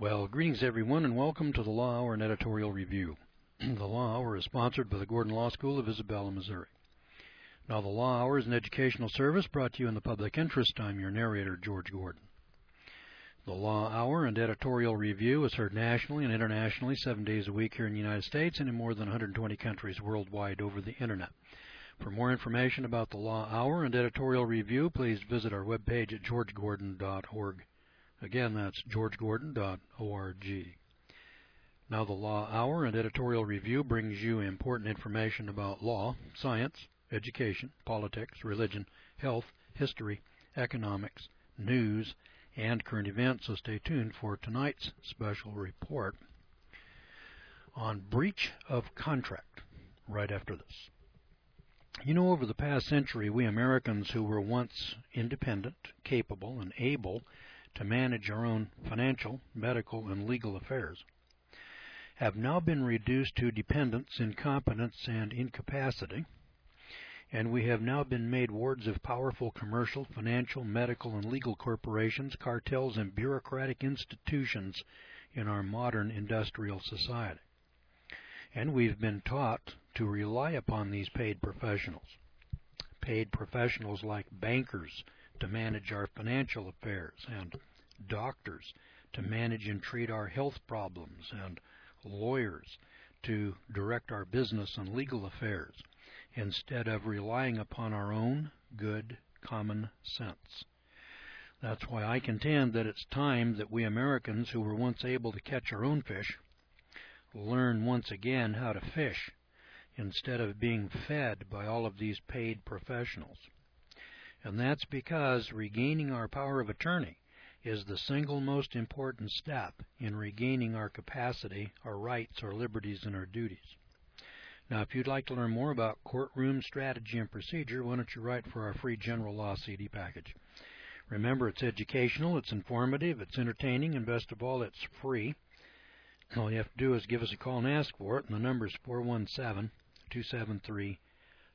Well, greetings everyone and welcome to the Law Hour and Editorial Review. The Law Hour is sponsored by the Gordon Law School of Isabella, Missouri. Now, the Law Hour is an educational service brought to you in the public interest. I'm your narrator, George Gordon. The Law Hour and Editorial Review is heard nationally and internationally 7 days a week here in the United States and in more than 120 countries worldwide over the Internet. For more information about the Law Hour and Editorial Review, please visit our webpage at georgegordon.org. Again, that's georgegordon.org. Now, the Law Hour and Editorial Review brings you important information about law, science, education, politics, religion, health, history, economics, news, and current events, so stay tuned for tonight's special report on breach of contract right after this. You know, over the past century, we Americans who were once independent, capable, and able to manage our own financial, medical, and legal affairs have now been reduced to dependence, incompetence, and incapacity, and we have now been made wards of powerful commercial, financial, medical, and legal corporations, cartels, and bureaucratic institutions in our modern industrial society. And we've been taught to rely upon these paid professionals like bankers to manage our financial affairs, and doctors to manage and treat our health problems, and lawyers to direct our business and legal affairs, instead of relying upon our own good common sense. That's why I contend that it's time that we Americans who were once able to catch our own fish learn once again how to fish instead of being fed by all of these paid professionals. And that's because regaining our power of attorney is the single most important step in regaining our capacity, our rights, our liberties, and our duties. Now, if you'd like to learn more about courtroom strategy and procedure, why don't you write for our free general law CD package. Remember, it's educational, it's informative, it's entertaining, and best of all, it's free. All you have to do is give us a call and ask for it, and the number is 417-273-4967.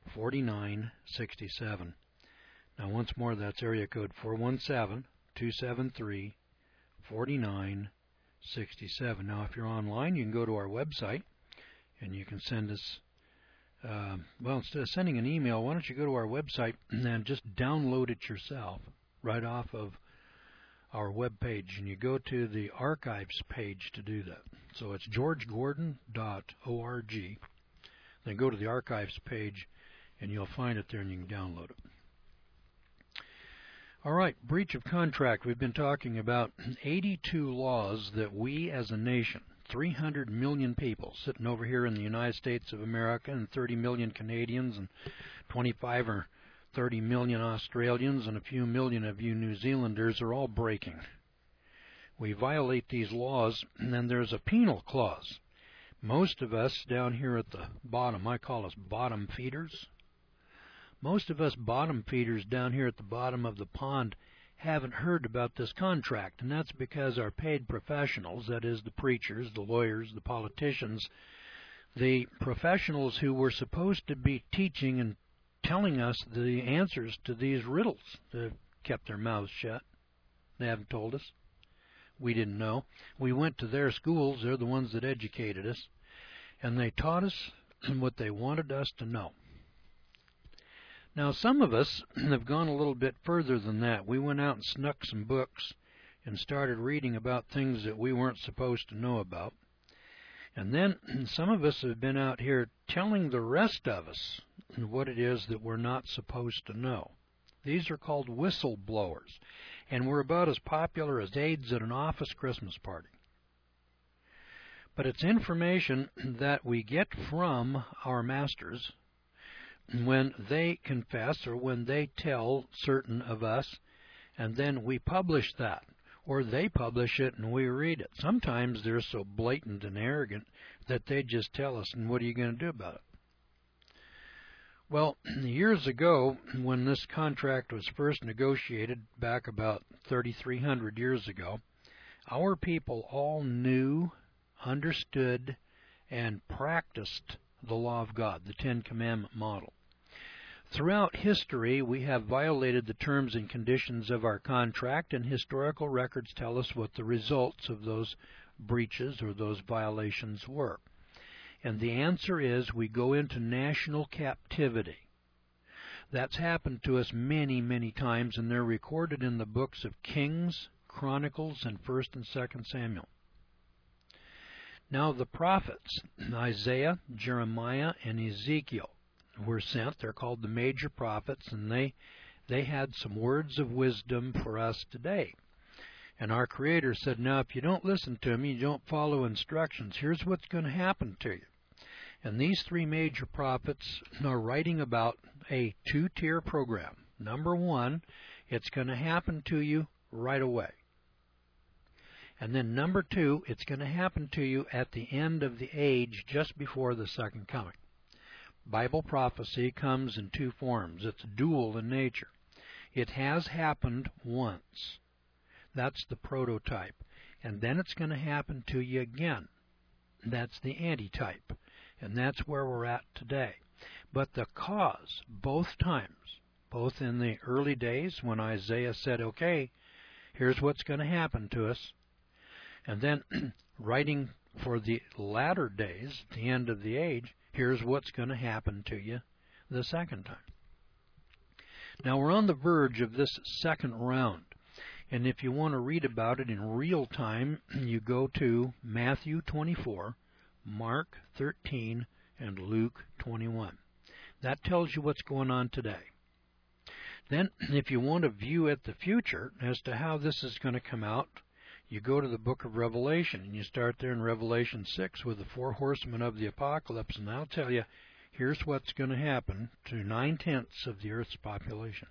Now, once more, that's area code 417-273-4967. Now, if you're online, you can go to our website, and you can send us, instead of sending an email, why don't you go to our website and just download it yourself right off of our web page, and you go to the archives page to do that. So it's georgegordon.org. Then go to the archives page, and you'll find it there, and you can download it. All right, breach of contract. We've been talking about 82 laws that we as a nation, 300 million people sitting over here in the United States of America, and 30 million Canadians, and 25 or 30 million Australians, and a few million of you New Zealanders are all breaking. We violate these laws, and then there's a penal clause. Most of us down here at the bottom, I call us bottom feeders. Most of us bottom feeders down here at the bottom of the pond haven't heard about this contract, and that's because our paid professionals, that is the preachers, the lawyers, the politicians, the professionals who were supposed to be teaching and telling us the answers to these riddles, they've kept their mouths shut. They haven't told us. We didn't know. We went to their schools. They're the ones that educated us, and they taught us what they wanted us to know. Now, some of us have gone a little bit further than that. We went out and snuck some books and started reading about things that we weren't supposed to know about. And then some of us have been out here telling the rest of us what it is that we're not supposed to know. These are called whistleblowers, and we're about as popular as AIDS at an office Christmas party. But it's information that we get from our masters when they confess or when they tell certain of us, and then we publish that, or they publish it and we read it. Sometimes they're so blatant and arrogant that they just tell us, and what are you going to do about it? Well, years ago, when this contract was first negotiated, back about 3,300 years ago, our people all knew, understood, and practiced the law of God, the Ten Commandment model. Throughout history, we have violated the terms and conditions of our contract, and historical records tell us what the results of those breaches or those violations were. And the answer is we go into national captivity. That's happened to us many, many times, and they're recorded in the books of Kings, Chronicles, and 1st and 2nd Samuel. Now the prophets, Isaiah, Jeremiah, and Ezekiel, were sent. They're called the major prophets, and they had some words of wisdom for us today. And our Creator said, now if you don't listen to me, you don't follow instructions, here's what's going to happen to you. And these three major prophets are writing about a two-tier program. Number one, it's going to happen to you right away. And then number two, it's going to happen to you at the end of the age, just before the second coming. Bible prophecy comes in two forms. It's dual in nature. It has happened once. That's the prototype. And then it's going to happen to you again. That's the antitype. And that's where we're at today. But the cause, both times, both in the early days when Isaiah said, okay, here's what's going to happen to us, and then writing for the latter days, the end of the age, here's what's going to happen to you the second time. Now we're on the verge of this second round, and if you want to read about it in real time, you go to Matthew 24, Mark 13, and Luke 21. That tells you what's going on today. Then, if you want to view at the future as to how this is going to come out, you go to the book of Revelation, and you start there in Revelation 6 with the four horsemen of the apocalypse, and I'll tell you, here's what's going to happen to 9/10 of the earth's population.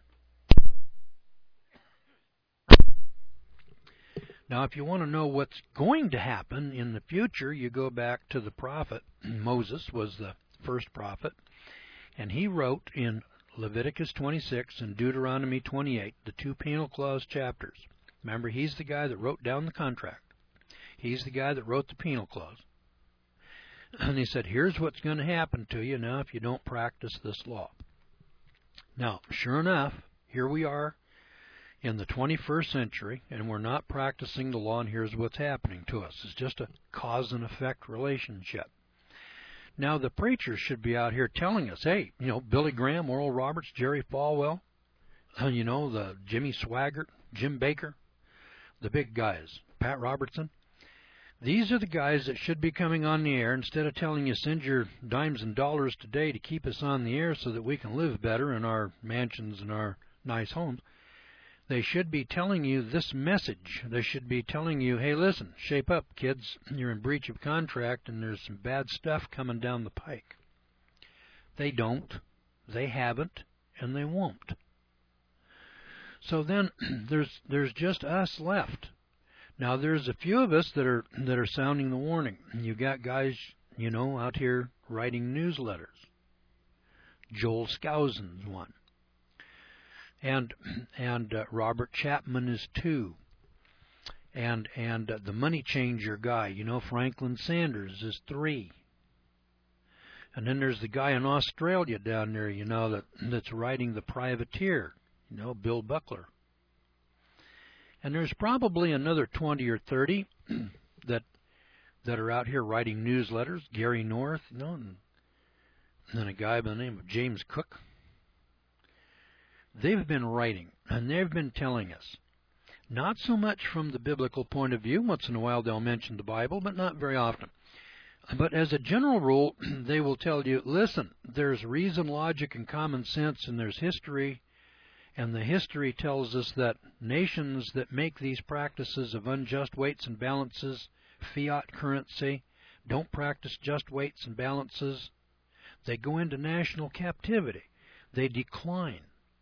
Now, if you want to know what's going to happen in the future, you go back to the prophet. Moses was the first prophet, and he wrote in Leviticus 26 and Deuteronomy 28, the two penal clause chapters. Remember, he's the guy that wrote down the contract. He's the guy that wrote the penal clause. And he said, here's what's going to happen to you now if you don't practice this law. Now, sure enough, here we are in the 21st century, and we're not practicing the law, and here's what's happening to us. It's just a cause and effect relationship. Now, the preachers should be out here telling us, hey, Billy Graham, Oral Roberts, Jerry Falwell, the Jimmy Swaggart, Jim Baker, the big guys, Pat Robertson. These are the guys that should be coming on the air instead of telling you send your dimes and dollars today to keep us on the air so that we can live better in our mansions and our nice homes. They should be telling you this message. They should be telling you, hey, listen, shape up, kids. You're in breach of contract, and there's some bad stuff coming down the pike. They don't, they haven't, and they won't. So then there's just us left. Now there's a few of us that are sounding the warning. You got guys, out here writing newsletters. Joel Skousen's one. And Robert Chapman is two. And the money changer guy, Franklin Sanders is three. And then there's the guy in Australia down there, that's writing The Privateer, Bill Buckler. And there's probably another 20 or 30 that are out here writing newsletters. Gary North, and then a guy by the name of James Cook. They've been writing, and they've been telling us, not so much from the biblical point of view. Once in a while they'll mention the Bible, but not very often. But as a general rule, they will tell you, listen, there's reason, logic, and common sense, and there's history. And the history tells us that nations that make these practices of unjust weights and balances, fiat currency, don't practice just weights and balances, they go into national captivity. They decline.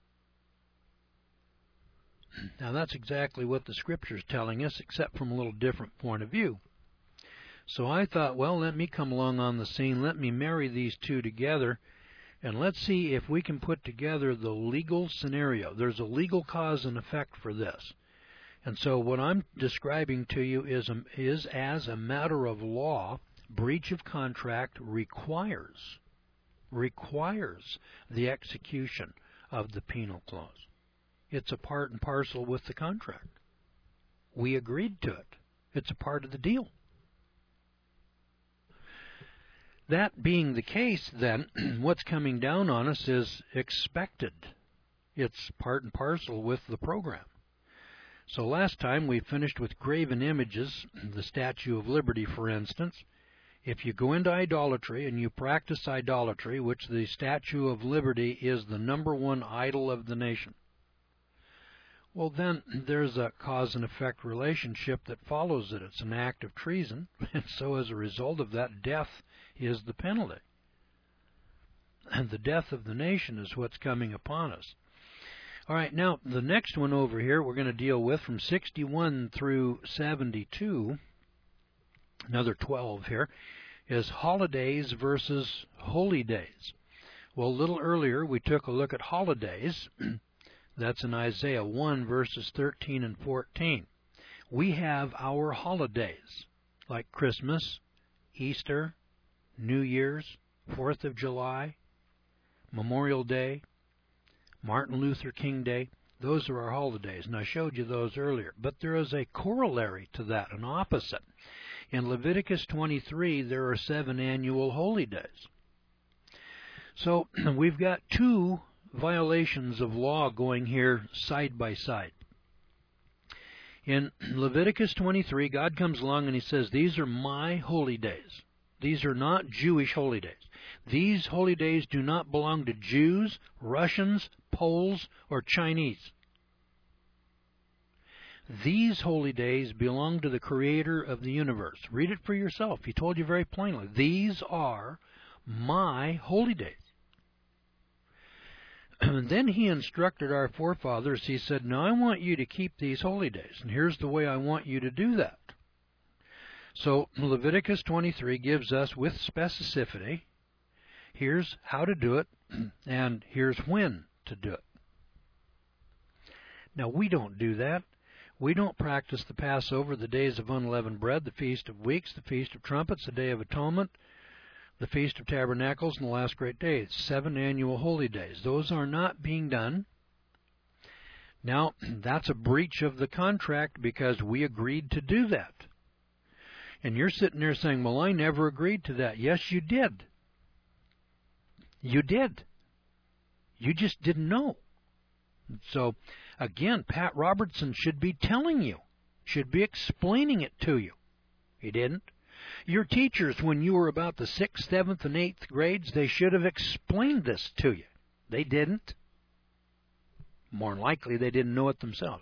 Now that's exactly what the Scripture is telling us, except from a little different point of view. So I thought, well, let me come along on the scene. Let me marry these two together. And let's see if we can put together the legal scenario. There's a legal cause and effect for this. And so what I'm describing to you is as a matter of law, breach of contract requires requires the execution of the penal clause. It's a part and parcel with the contract. We agreed to it. It's a part of the deal. That being the case, then, what's coming down on us is expected. It's part and parcel with the program. So last time we finished with graven images, the Statue of Liberty, for instance. If you go into idolatry and you practice idolatry, which the Statue of Liberty is the #1 idol of the nation, well, then there's a cause and effect relationship that follows it. It's an act of treason, and so as a result of that, death is the penalty. And the death of the nation is what's coming upon us. All right, now the next one over here we're going to deal with from 61 through 72, another 12 here, is holidays versus holy days. Well, a little earlier we took a look at holidays. That's in Isaiah 1, verses 13 and 14. We have our holidays, like Christmas, Easter, New Year's, 4th of July, Memorial Day, Martin Luther King Day. Those are our holidays, and I showed you those earlier. But there is a corollary to that, an opposite. In Leviticus 23, there are 7 annual holy days. So we've got 2 violations of law going here side by side. In Leviticus 23, God comes along and he says, these are my holy days. These are not Jewish holy days. These holy days do not belong to Jews, Russians, Poles, or Chinese. These holy days belong to the Creator of the universe. Read it for yourself. He told you very plainly, these are my holy days. And then he instructed our forefathers. He said, now I want you to keep these holy days, and here's the way I want you to do that. So Leviticus 23 gives us, with specificity, here's how to do it, and here's when to do it. Now, we don't do that. We don't practice the Passover, the days of unleavened bread, the Feast of Weeks, the Feast of Trumpets, the Day of Atonement, the Feast of Tabernacles, and the last great day. It's 7 annual holy days. Those are not being done. Now, that's a breach of the contract because we agreed to do that. And you're sitting there saying, well, I never agreed to that. Yes, you did. You did. You just didn't know. So, again, Pat Robertson should be telling you, should be explaining it to you. He didn't. Your teachers, when you were about the 6th, 7th, and 8th grades, they should have explained this to you. They didn't. More than likely, they didn't know it themselves.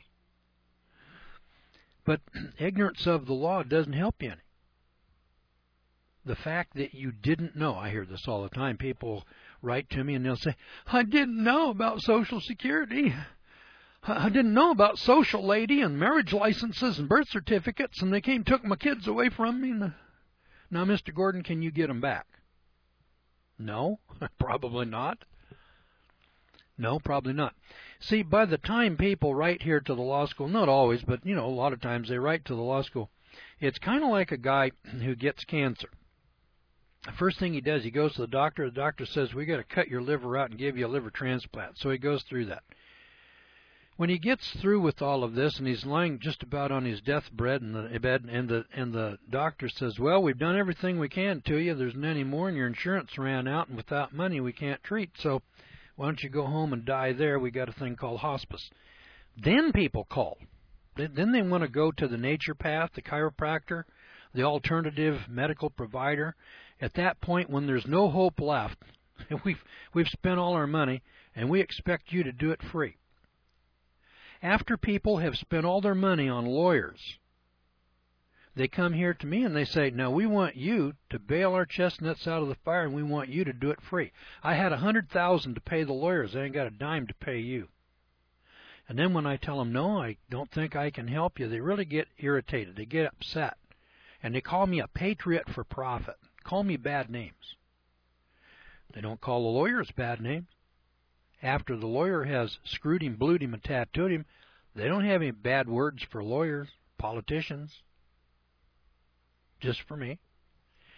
But ignorance of the law doesn't help you any. The fact that you didn't know, I hear this all the time. People write to me and they'll say, I didn't know about Social Security. I didn't know about social lady and marriage licenses and birth certificates, and they took my kids away from me. Now, Mr. Gordon, can you get them back? No, probably not. No, probably not. See, by the time people write here to the law school, not always, but, a lot of times they write to the law school, it's kind of like a guy who gets cancer. The first thing he does, he goes to the doctor. The doctor says, we got to cut your liver out and give you a liver transplant. So he goes through that. When he gets through with all of this, and he's lying just about on his deathbed and the doctor says, well, we've done everything we can to you. There isn't any more, and your insurance ran out, and without money we can't treat. So why don't you go home and die there? We got a thing called hospice. Then people call. Then they want to go to the nature path, the chiropractor, the alternative medical provider. At that point, when there's no hope left, we've spent all our money, and we expect you to do it free. After people have spent all their money on lawyers, they come here to me and they say, now we want you to bail our chestnuts out of the fire, and we want you to do it free. I had $100,000 to pay the lawyers. I ain't got a dime to pay you. And then when I tell them, no, I don't think I can help you, they really get irritated. They get upset. And they call me a patriot for profit. Call me bad names. They don't call the lawyers bad names. After the lawyer has screwed him, blued him, and tattooed him, they don't have any bad words for lawyers, politicians, just for me.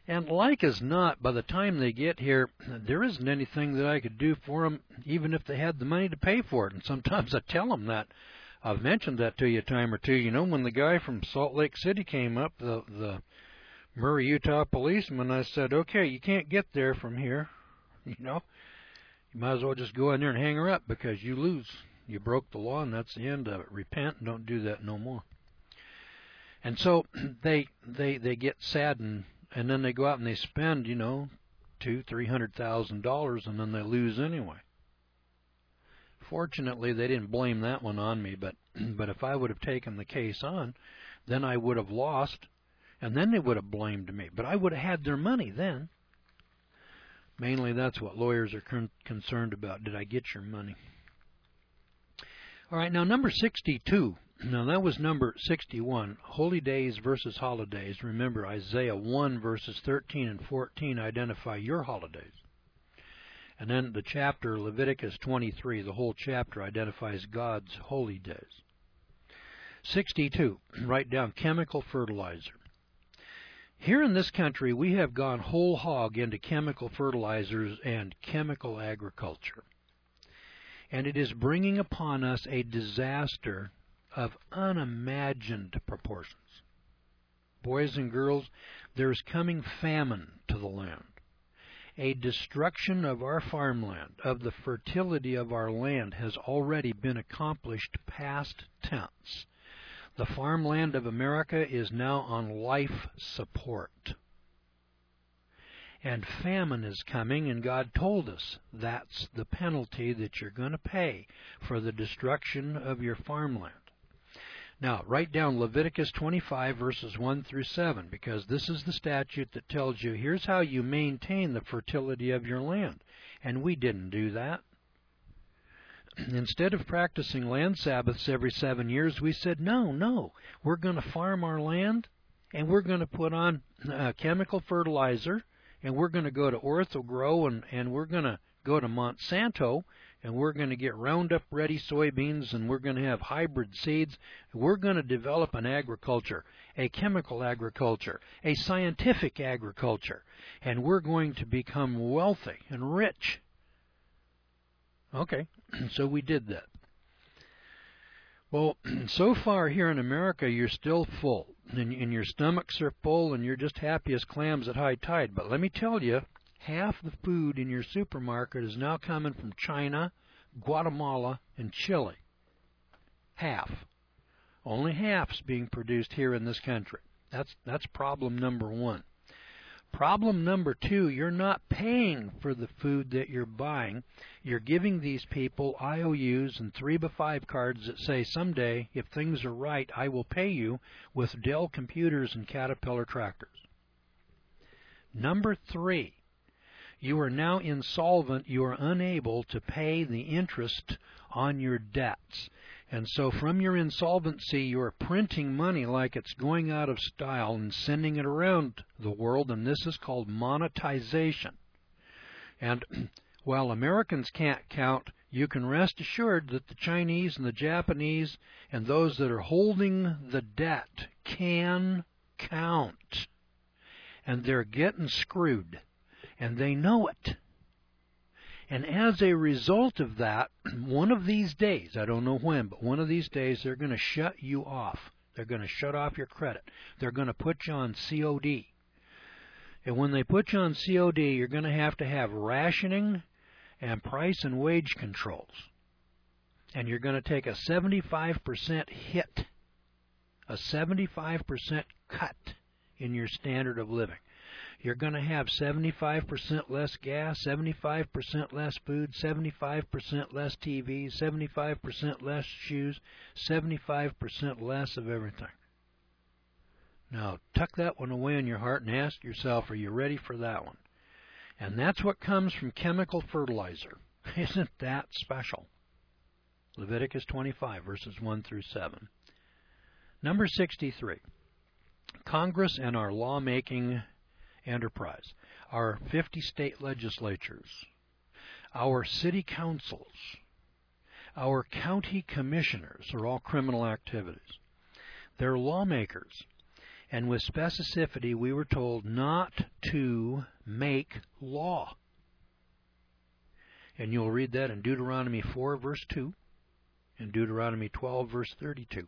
And like as not, by the time they get here, there isn't anything that I could do for them, even if they had the money to pay for it. And sometimes I tell them that. I've mentioned that to you a time or two. You know, when the guy from Salt Lake City came up, the Murray, Utah policeman, I said, okay, you can't get there from here. You know, you might as well just go in there and hang her up because you lose. You broke the law, and that's the end of it. Repent and don't do that no more. And so they get saddened, and then they go out and they spend, you know, $200,000-$300,000, and then they lose anyway. Fortunately, they didn't blame that one on me, but if I would have taken the case on, then I would have lost, and then they would have blamed me. But I would have had their money then. Mainly that's what lawyers are concerned about. Did I get your money? All right, now number 62. Now that was number 61, holy days versus holidays. Remember, Isaiah 1 verses 13 and 14 identify your holidays. And then the chapter, Leviticus 23, the whole chapter identifies God's holy days. 62, write down chemical fertilizer. Here in this country, we have gone whole hog into chemical fertilizers and chemical agriculture. And it is bringing upon us a disaster of unimagined proportions. Boys and girls, there is coming famine to the land. A destruction of our farmland, of the fertility of our land, has already been accomplished past tense. The farmland of America is now on life support. And famine is coming, and God told us that's the penalty that you're going to pay for the destruction of your farmland. Now, write down Leviticus 25, verses 1 through 7, because this is the statute that tells you, here's how you maintain the fertility of your land. And we didn't do that. Instead of practicing land Sabbaths every 7 years, we said, no, we're going to farm our land, and we're going to put on chemical fertilizer, and we're going to go to Ortho-Gro, and we're going to go to Monsanto, and we're going to get Roundup-ready soybeans, and we're going to have hybrid seeds. We're going to develop an agriculture, a chemical agriculture, a scientific agriculture, and we're going to become wealthy and rich. Okay, so we did that. Well, so far here in America, you're still full, and your stomachs are full, and you're just happy as clams at high tide. But let me tell you, half the food in your supermarket is now coming from China, Guatemala, and Chile. Half. Only half's being produced here in this country. That's problem number one. Problem number two, you're not paying for the food that you're buying. You're giving these people IOUs and 3x5 cards that say, someday, if things are right, I will pay you with Dell computers and Caterpillar tractors. Number three, you are now insolvent. You are unable to pay the interest on your debts. And so from your insolvency, you are printing money like it's going out of style and sending it around the world, and this is called monetization. And while Americans can't count, you can rest assured that the Chinese and the Japanese and those that are holding the debt can count. And they're getting screwed, and they know it. And as a result of that, one of these days, I don't know when, but one of these days they're going to shut you off. They're going to shut off your credit. They're going to put you on COD. And when they put you on COD, you're going to have rationing and price and wage controls. And you're going to take a 75% hit, a 75% cut in your standard of living. You're going to have 75% less gas, 75% less food, 75% less TV, 75% less shoes, 75% less of everything. Now, tuck that one away in your heart and ask yourself, are you ready for that one? And that's what comes from chemical fertilizer. Isn't that special? Leviticus 25, verses 1 through 7. Number 63. Congress and our lawmaking enterprise, our 50 state legislatures, our city councils, our county commissioners are all criminal activities. They're lawmakers, And with specificity, we were told not to make law. And you'll read that in Deuteronomy 4, verse 2, and Deuteronomy 12, verse 32.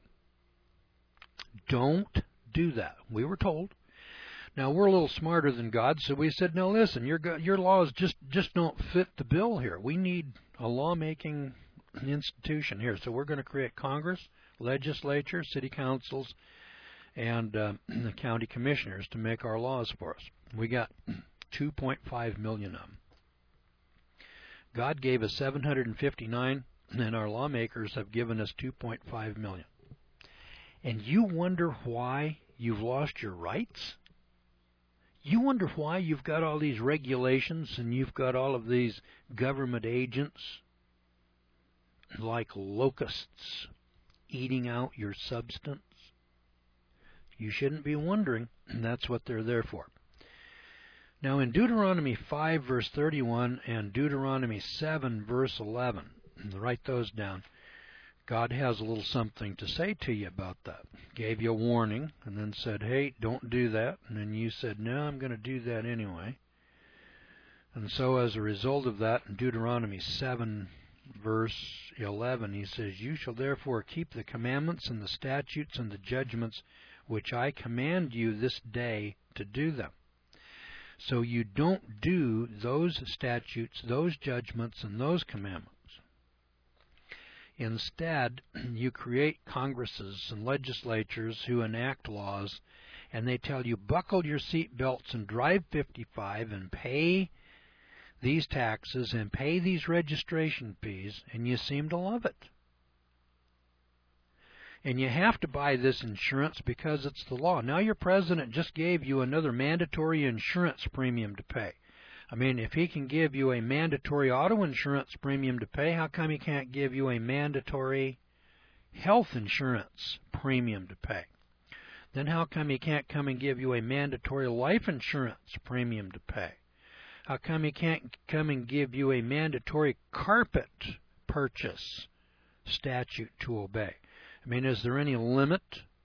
Don't do that. We were told. Now, we're a little smarter than God, so we said, no, listen, your laws just don't fit the bill here. We need a lawmaking institution here. So we're going to create Congress, legislature, city councils, and the county commissioners to make our laws for us. We got 2.5 million of them. God gave us 759, and our lawmakers have given us 2.5 million. And you wonder why you've lost your rights? You wonder why you've got all these regulations and you've got all of these government agents like locusts eating out your substance? You shouldn't be wondering. That's what they're there for. Now in Deuteronomy 5 verse 31 and Deuteronomy 7 verse 11, write those down. God has a little something to say to you about that. Gave you a warning and then said, hey, don't do that. And then you said, no, I'm going to do that anyway. And so as a result of that, in Deuteronomy 7 verse 11, he says, you shall therefore keep the commandments and the statutes and the judgments which I command you this day to do them. So you don't do those statutes, those judgments, and those commandments. Instead, you create congresses and legislatures who enact laws, and they tell you, buckle your seat belts and drive 55 and pay these taxes and pay these registration fees, and you seem to love it. And you have to buy this insurance because it's the law. Now your president just gave you another mandatory insurance premium to pay. I mean, if he can give you a mandatory auto insurance premium to pay, how come he can't give you a mandatory health insurance premium to pay? Then how come he can't come and give you a mandatory life insurance premium to pay? How come he can't come and give you a mandatory carpet purchase statute to obey? I mean, is there any limit?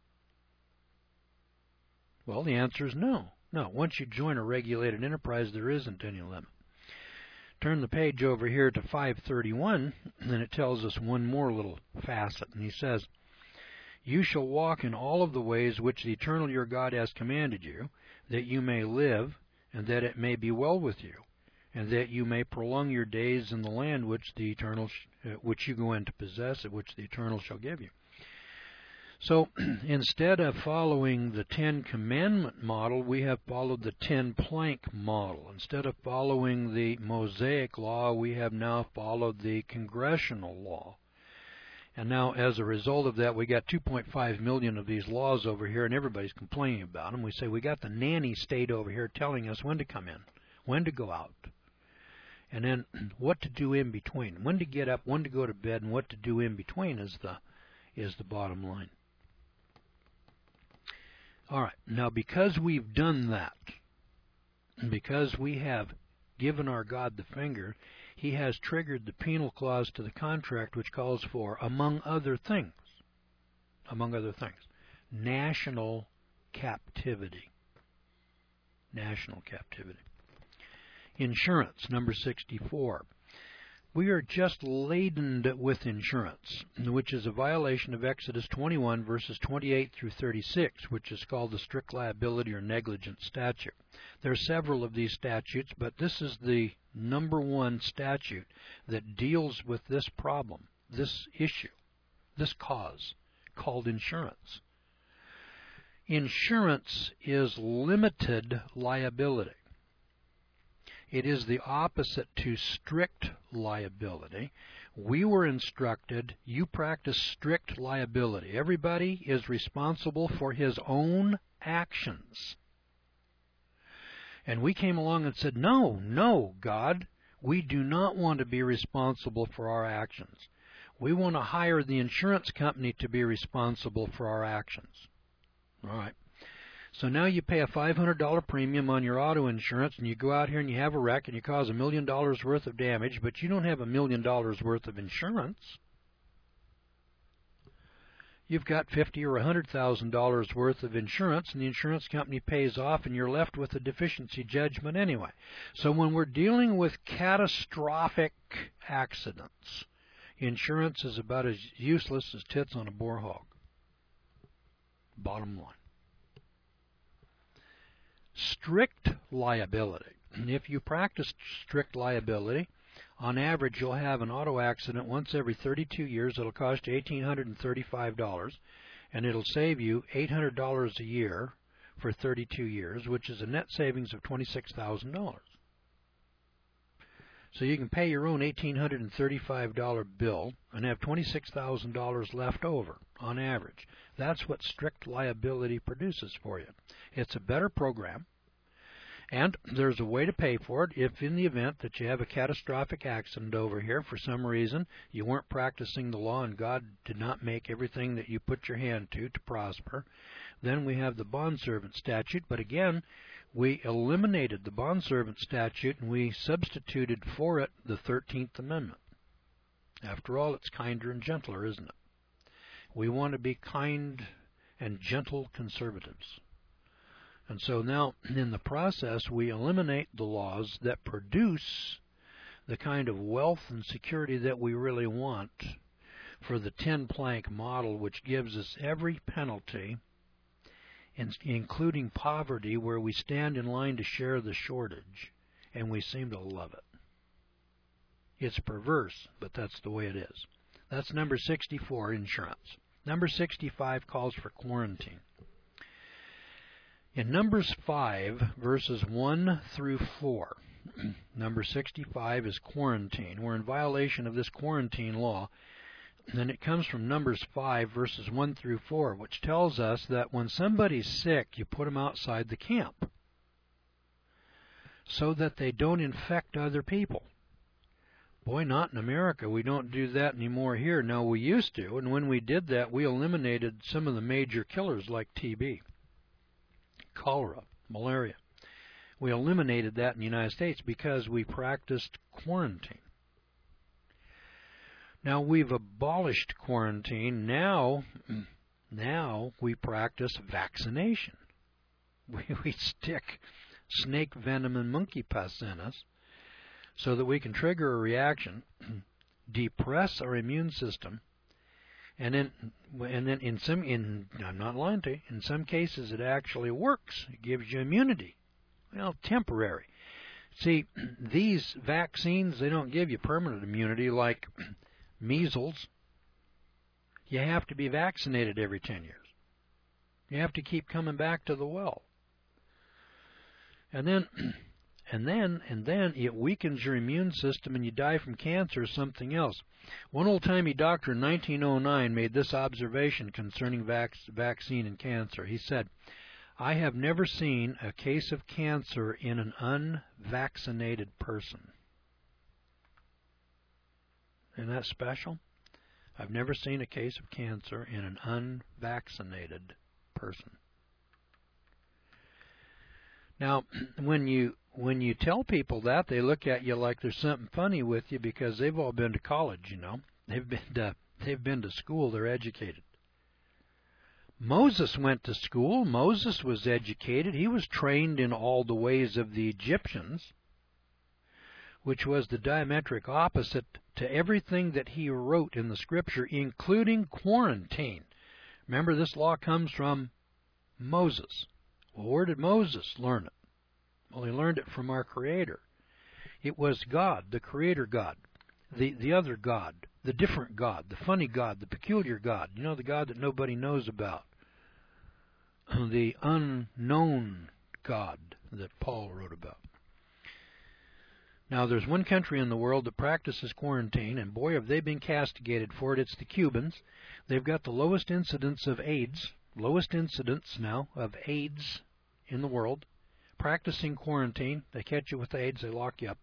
Well, the answer is no. No, once you join a regulated enterprise, there isn't any limit. Turn the page over here to 531, and it tells us one more little facet. And he says, you shall walk in all of the ways which the Eternal your God has commanded you, that you may live, and that it may be well with you, and that you may prolong your days in the land which the Eternal, which you go in to possess, it which the Eternal shall give you. So instead of following the 10 Commandment model, we have followed the 10 Plank model. Instead of following the Mosaic law, we have now followed the Congressional law. And now as a result of that, we got 2.5 million of these laws over here, and everybody's complaining about them. We say we got the nanny state over here telling us when to come in, when to go out, and then what to do in between. When to get up, when to go to bed, and what to do in between is the bottom line. All right, now because we've done that, and because we have given our God the finger, he has triggered the penal clause to the contract, which calls for, among other things, national captivity. National captivity. Insurance, number 64. We are just laden with insurance, which is a violation of Exodus 21, verses 28 through 36, which is called the strict liability or negligence statute. There are several of these statutes, but this is the number one statute that deals with this problem, this issue, this cause, called insurance. Insurance is limited liability. It is the opposite to strict liability. We were instructed, you practice strict liability. Everybody is responsible for his own actions. And we came along and said, no, God, we do not want to be responsible for our actions. We want to hire the insurance company to be responsible for our actions. All right. So now you pay a $500 premium on your auto insurance, and you go out here and you have a wreck and you cause $1 million worth of damage, but you don't have $1 million worth of insurance. you've got $50,000 or $100,000 worth of insurance, and the insurance company pays off, and you're left with a deficiency judgment anyway. So when we're dealing with catastrophic accidents, insurance is about as useless as tits on a boar hog. Bottom line. Strict liability. If you practice strict liability, on average you'll have an auto accident once every 32 years. It'll cost you $1,835, and it'll save you $800 a year for 32 years, which is a net savings of $26,000. So you can pay your own $1,835 bill and have $26,000 left over on average. That's what strict liability produces for you. It's a better program, and there's a way to pay for it if in the event that you have a catastrophic accident over here, for some reason you weren't practicing the law and God did not make everything that you put your hand to prosper. Then we have the bondservant statute, but again, we eliminated the bondservant statute and we substituted for it the 13th Amendment. After all, it's kinder and gentler, isn't it? We want to be kind and gentle conservatives. And so now, in the process, we eliminate the laws that produce the kind of wealth and security that we really want for the 10-plank model, which gives us every penalty, including poverty, where we stand in line to share the shortage, and we seem to love it. It's perverse, but that's the way it is. That's number 64, insurance. Number 65 calls for quarantine. In Numbers 5, verses 1 through 4, number 65 is quarantine. We're in violation of this quarantine law. And it comes from Numbers 5, verses 1 through 4, which tells us that when somebody's sick, you put them outside the camp so that they don't infect other people. Boy, not in America. We don't do that anymore here. Now, we used to, and when we did that, we eliminated some of the major killers like TB, cholera, malaria. We eliminated that in the United States because we practiced quarantine. Now we've abolished quarantine. Now we practice vaccination. We stick snake venom and monkey pus in us so that we can trigger a reaction, depress our immune system, and then I'm not lying to you, in some cases it actually works. It gives you immunity. Well, temporary. See, these vaccines, they don't give you permanent immunity like measles. You have to be vaccinated every 10 years. You have to keep coming back to the well. And then it weakens your immune system and you die from cancer or something else. One old-timey doctor in 1909 made this observation concerning vaccine and cancer. He said, "I have never seen a case of cancer in an unvaccinated person." Isn't that special? I've never seen a case of cancer in an unvaccinated person. Now, when you tell people that, they look at you like there's something funny with you because they've all been to college, you know. They've been to school, they're educated. Moses went to school, Moses was educated, he was trained in all the ways of the Egyptians, which was the diametric opposite to everything that he wrote in the Scripture, including quarantine. Remember, this law comes from Moses. Well, where did Moses learn it? Well, he learned it from our Creator. It was God, the Creator God, the other God, the different God, the funny God, the peculiar God, you know, the God that nobody knows about, the unknown God that Paul wrote about. Now, there's one country in the world that practices quarantine, and boy, have they been castigated for it. It's the Cubans. They've got the lowest incidence of AIDS, lowest incidence now of AIDS in the world. Practicing quarantine, they catch you with AIDS, they lock you up.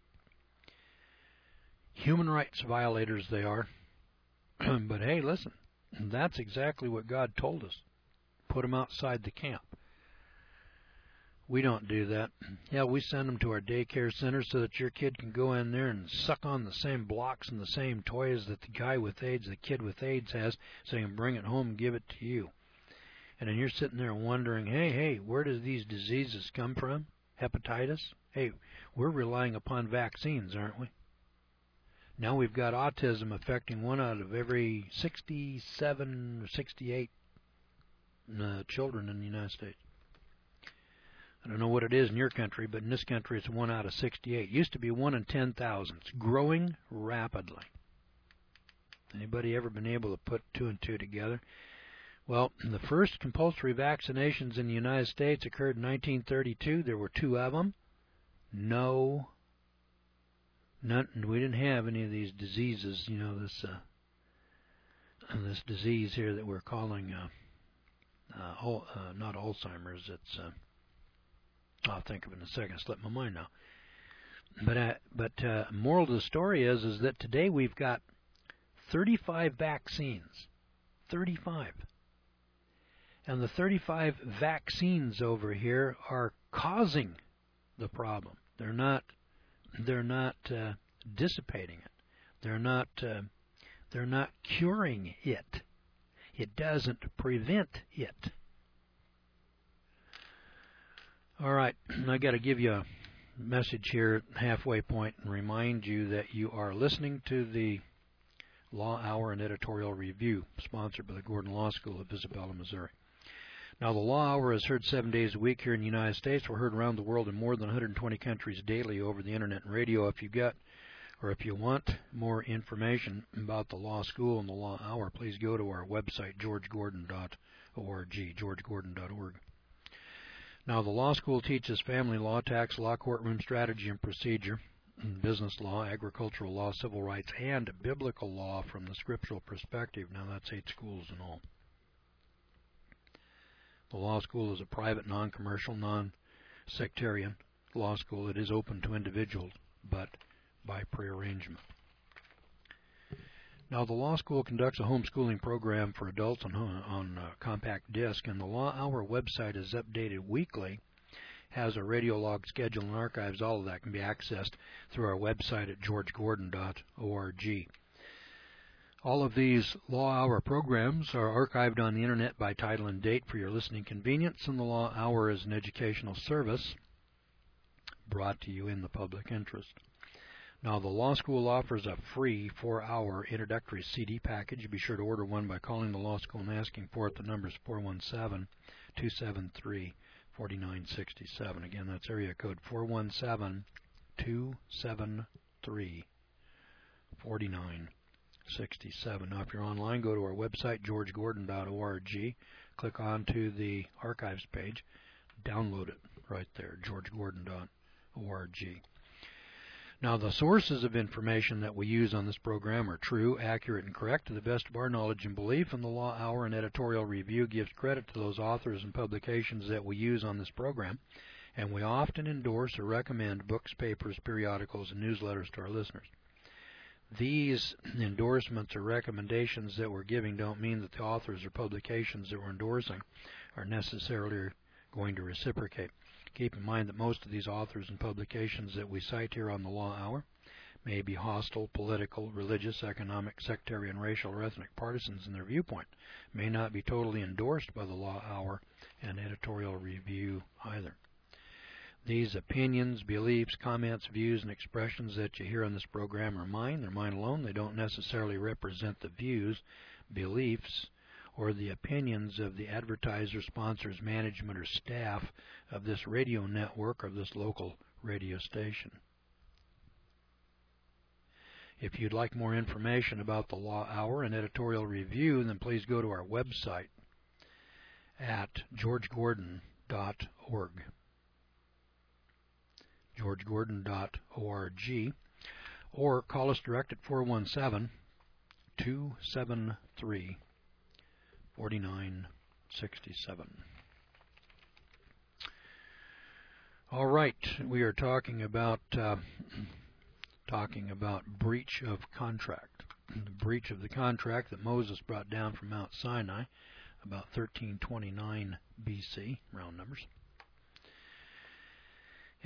Human rights violators they are. But hey, listen, that's exactly what God told us. Put them outside the camp. We don't do that. Yeah, we send them to our daycare center so that your kid can go in there and suck on the same blocks and the same toys that the guy with AIDS, the kid with AIDS has, so he can bring it home and give it to you. And then you're sitting there wondering, hey, where do these diseases come from? Hepatitis? Hey, we're relying upon vaccines, aren't we? Now we've got autism affecting 1 out of every 67 or 68 children in the United States. I don't know what it is in your country, but in this country it's 1 out of 68. It used to be 1 in 10,000. It's growing rapidly. Anybody ever been able to put 2 and 2 together? Well, the first compulsory vaccinations in the United States occurred in 1932. There were 2 of them. We didn't have any of these diseases. You know, this disease here that we're calling not Alzheimer's. It's I'll think of it in a second. Slipped my mind now. But moral of the story is that today we've got 35 vaccines. 35. And the 35 vaccines over here are causing the problem. They're not dissipating it. They're not curing it. It doesn't prevent it. All right, I got to give you a message here at halfway point and remind you that you are listening to the Law Hour and Editorial Review, sponsored by the Gordon Law School of Isabella, Missouri. Now, the Law Hour is heard 7 days a week here in the United States. We're heard around the world in more than 120 countries daily over the Internet and radio. If you want more information about the Law School and the Law Hour, please go to our website, georgegordon.org, georgegordon.org. Now, the law school teaches family law, tax law, courtroom strategy and procedure, business law, agricultural law, civil rights, and biblical law from the scriptural perspective. Now, that's 8 schools in all. The law school is a private, non-commercial, non-sectarian law school. It is open to individuals, but by prearrangement. Now, the law school conducts a homeschooling program for adults on compact disc, and the Law Hour website is updated weekly, has a radio log schedule and archives. All of that can be accessed through our website at georgegordon.org. All of these Law Hour programs are archived on the Internet by title and date for your listening convenience, and the Law Hour is an educational service brought to you in the public interest. Now, the law school offers a free 4-hour introductory CD package. Be sure to order one by calling the law school and asking for it. The number is 417-273-4967. Again, that's area code 417-273-4967. Now, if you're online, go to our website, georgegordon.org. Click onto the archives page. Download it right there, georgegordon.org. Now, the sources of information that we use on this program are true, accurate, and correct to the best of our knowledge and belief, and the Law Hour and Editorial Review gives credit to those authors and publications that we use on this program, and we often endorse or recommend books, papers, periodicals, and newsletters to our listeners. These endorsements or recommendations that we're giving don't mean that the authors or publications that we're endorsing are necessarily going to reciprocate. Keep in mind that most of these authors and publications that we cite here on the Law Hour may be hostile, political, religious, economic, sectarian, racial, or ethnic partisans in their viewpoint, may not be totally endorsed by the Law Hour and Editorial Review either. These opinions, beliefs, comments, views, and expressions that you hear on this program are mine. They're mine alone. They don't necessarily represent the views, beliefs, or the opinions of the advertiser, sponsors, management, or staff of this radio network or this local radio station. If you'd like more information about the Law Hour and Editorial Review, then please go to our website at georgegordon.org. georgegordon.org, or call us direct at 417-273-4967. All right, we are talking about breach of contract. The breach of the contract that Moses brought down from Mount Sinai, about 1329 BC, round numbers.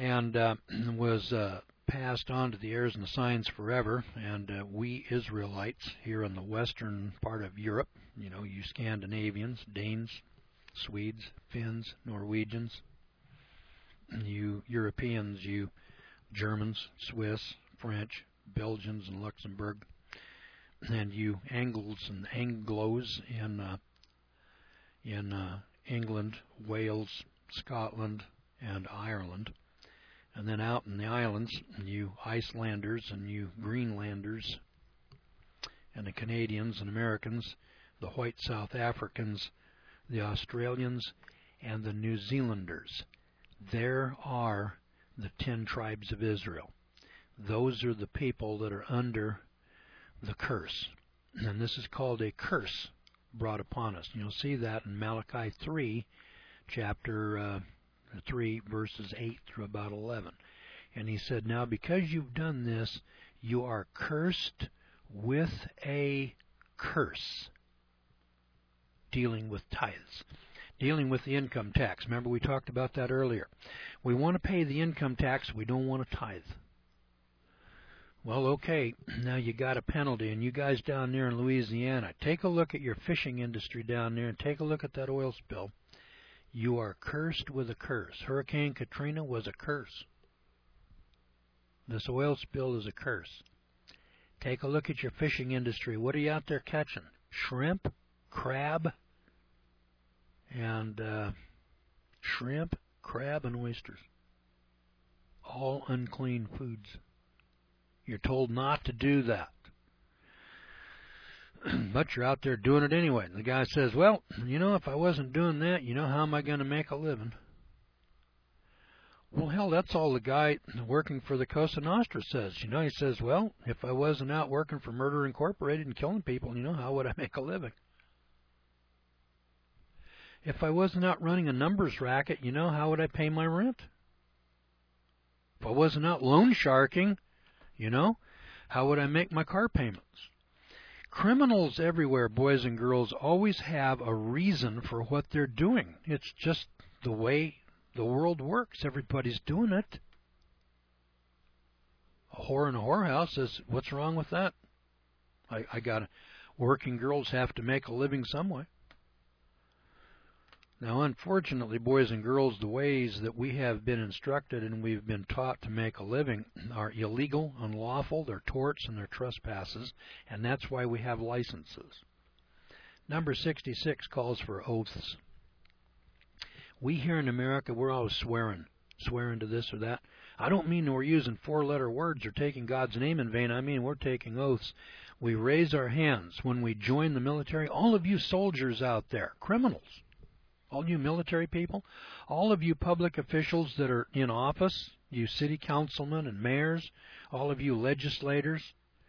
and was passed on to the heirs and the signs forever. And we Israelites here in the western part of Europe, you Scandinavians, Danes, Swedes, Finns, Norwegians, you Europeans, you Germans, Swiss, French, Belgians, and Luxembourg, and you Angles and Anglos in England, Wales, Scotland, and Ireland. And then out in the islands, you Icelanders and you Greenlanders, and the Canadians and Americans, the white South Africans, the Australians, and the New Zealanders. There are the 10 tribes of Israel. Those are the people that are under the curse. And this is called a curse brought upon us. You'll see that in Malachi 3, chapter 3, verses 8 through about 11. And he said, now because you've done this, you are cursed with a curse. Dealing with tithes. Dealing with the income tax. Remember we talked about that earlier. We want to pay the income tax. We don't want to tithe. Well, okay, now you got a penalty. And you guys down there in Louisiana, take a look at your fishing industry down there and take a look at that oil spill. You are cursed with a curse. Hurricane Katrina was a curse. This oil spill is a curse. Take a look at your fishing industry. What are you out there catching? Shrimp, crab, and oysters. All unclean foods. You're told not to do that. But you're out there doing it anyway. And the guy says, well, if I wasn't doing that, how am I going to make a living? Well, hell, that's all the guy working for the Cosa Nostra says. He says, well, if I wasn't out working for Murder Incorporated and killing people, how would I make a living? If I wasn't out running a numbers racket, how would I pay my rent? If I wasn't out loan sharking, how would I make my car payments? Criminals everywhere, boys and girls, always have a reason for what they're doing. It's just the way the world works. Everybody's doing it. A whore in a whorehouse says, what's wrong with that? Working girls have to make a living some way. Now, unfortunately, boys and girls, the ways that we have been instructed and we've been taught to make a living are illegal, unlawful, they're torts and they're trespasses, and that's why we have licenses. Number 66 calls for oaths. We here in America, we're always swearing to this or that. I don't mean we're using four-letter words or taking God's name in vain. I mean we're taking oaths. We raise our hands when we join the military. All of you soldiers out there, criminals, all you military people, all of you public officials that are in office, you city councilmen and mayors, all of you legislators,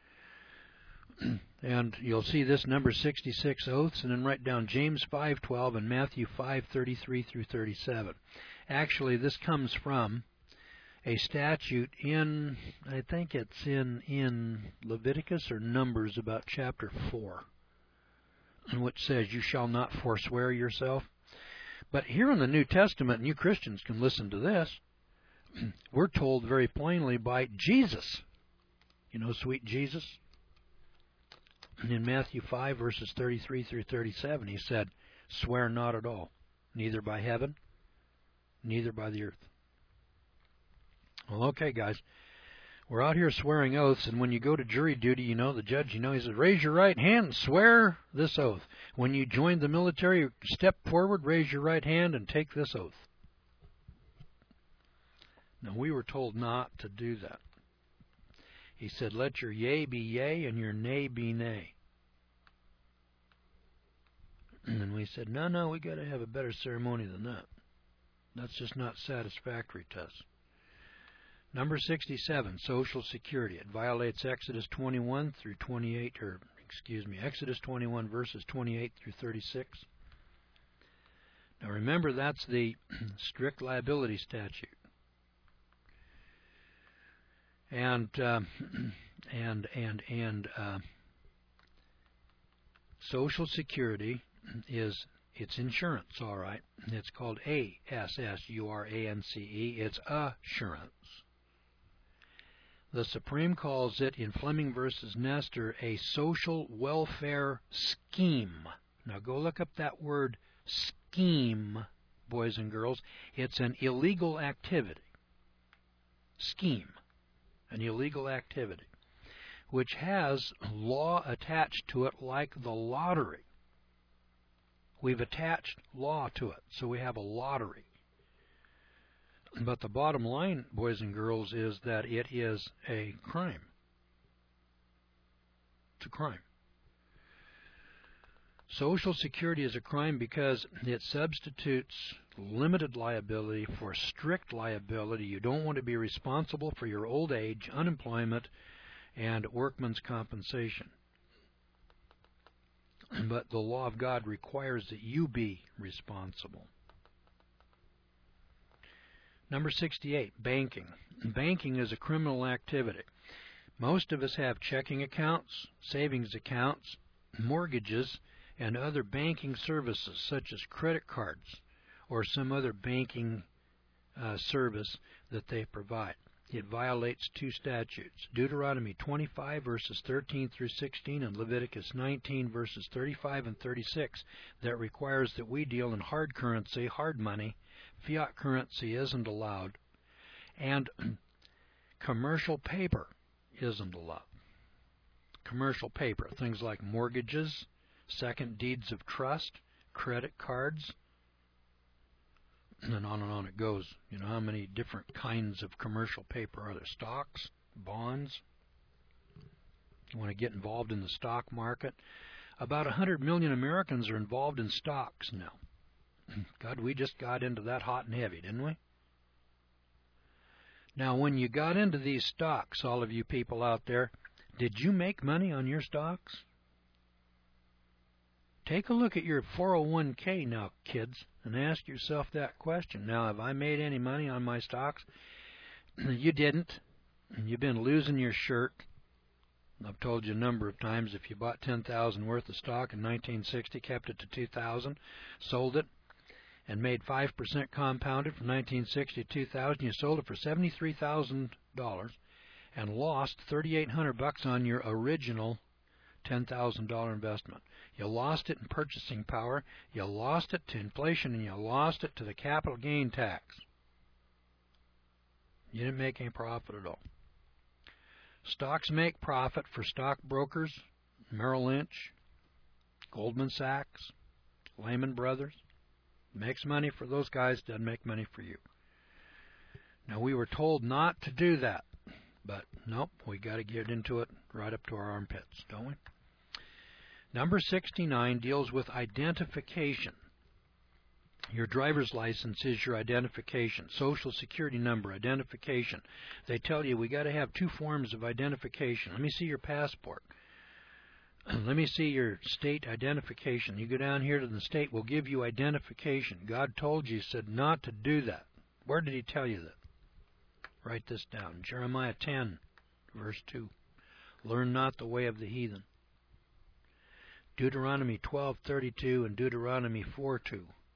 and you'll see this number 66 oaths, and then write down James 5:12 and Matthew 5:33 through 37. Actually, this comes from a statute in, I think it's in Leviticus or Numbers, about chapter 4, which says, you shall not forswear yourself. But here in the New Testament, and you Christians can listen to this, we're told very plainly by Jesus. Sweet Jesus. In Matthew 5, verses 33 through 37, he said, swear not at all, neither by heaven, neither by the earth. Well, okay, guys. We're out here swearing oaths, and when you go to jury duty, the judge, he says, raise your right hand and swear this oath. When you join the military, step forward, raise your right hand, and take this oath. Now, we were told not to do that. He said, let your yea be yea and your nay be nay. And we said, no, we got to have a better ceremony than that. That's just not satisfactory to us. Number 67, Social Security. It violates Exodus 21 through 28, Exodus 21 verses 28 through 36. Now remember, that's the strict liability statute. And Social Security is It's insurance, all right. It's called A-S-S-U-R-A-N-C-E. It's assurance. The Supreme calls it, in Fleming versus Nestor, a social welfare scheme. Now go look up that word scheme, boys and girls. It's an illegal activity. Scheme, an illegal activity, which has law attached to it like the lottery. We've attached law to it, so we have a lottery. But the bottom line, boys and girls, is that it is a crime. It's a crime. Social Security is a crime because it substitutes limited liability for strict liability. You don't want to be responsible for your old age, unemployment, and workman's compensation. But the law of God requires that you be responsible. Number 68, banking. Banking is a criminal activity. Most of us have checking accounts, savings accounts, mortgages, and other banking services such as credit cards or some other banking service that they provide. It violates two statutes, Deuteronomy 25 verses 13 through 16 and Leviticus 19 verses 35 and 36 that requires that we deal in hard currency, hard money. Fiat currency isn't allowed, and commercial paper isn't allowed. Commercial paper, things like mortgages, second deeds of trust, credit cards, and on it goes. You know, how many different kinds of commercial paper are there? Stocks, bonds. You want to get involved in the stock market. About 100 million Americans are involved in stocks now. God, we just got into that hot and heavy, didn't we? Now, when you got into these stocks, all of you people out there, did you make money on your stocks? Take a look at your 401k now, kids, and ask yourself that question. Now, have I made any money on my stocks? You didn't. You've been losing your shirt. I've told you a number of times, if you bought $10,000 worth of stock in 1960, kept it to $2,000, sold it, and made 5% compounded from 1960 to 2000, you sold it for $73,000 and lost $3,800 on your original $10,000 investment. You lost it in purchasing power, you lost it to inflation, and you lost it to the capital gain tax. You didn't make any profit at all. Stocks make profit for stockbrokers, Merrill Lynch, Goldman Sachs, Lehman Brothers. Makes money for those guys, doesn't make money for you. Now, we were told not to do that, but nope, we got to get into it right up to our armpits, don't we? Number 69 deals with identification. Your driver's license is your identification. Social Security number, identification. They tell you we got to have two forms of identification. Let me see your passport. Let me see your state identification. You go down here to the state, we'll give you identification. God told you, said not to do that. Where did he tell you that? Write this down. Jeremiah 10, verse 2. Learn not the way of the heathen. Deuteronomy 12:32 and Deuteronomy 4:2.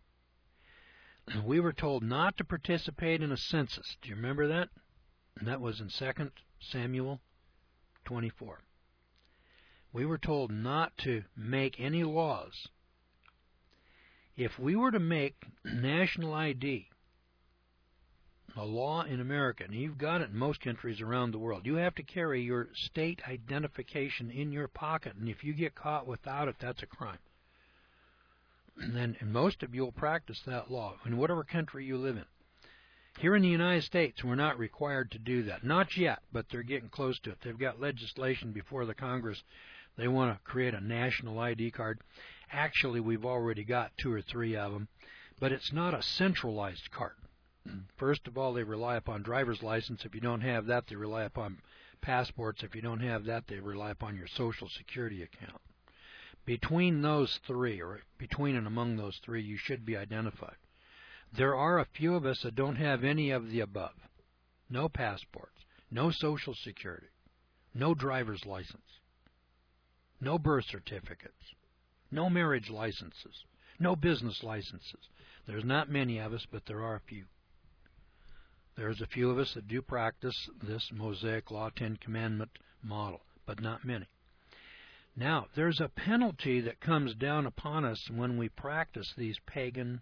We were told not to participate in a census. Do you remember that? And that was in 2 Samuel 24. We were told not to make any laws. If we were to make national ID a law in America, and you've got it in most countries around the world, you have to carry your state identification in your pocket, and if you get caught without it, that's a crime. And most of you will practice that law in whatever country you live in. Here in the United States, we're not required to do that. Not yet, but they're getting close to it. They've got legislation before the Congress. They want to create a national ID card. Actually, we've already got 2 or 3 of them, but it's not a centralized card. First of all, they rely upon driver's license. If you don't have that, they rely upon passports. If you don't have that, they rely upon your Social Security account. Between those three, or between and among those three, you should be identified. There are a few of us that don't have any of the above. No passports, no Social Security, no driver's license, no birth certificates, no marriage licenses, No business licenses. There's not many of us, but there are a few. There's a few of us that do practice this Mosaic Law 10 Commandment model, but not many. Now, there's a penalty that comes down upon us when we practice these pagan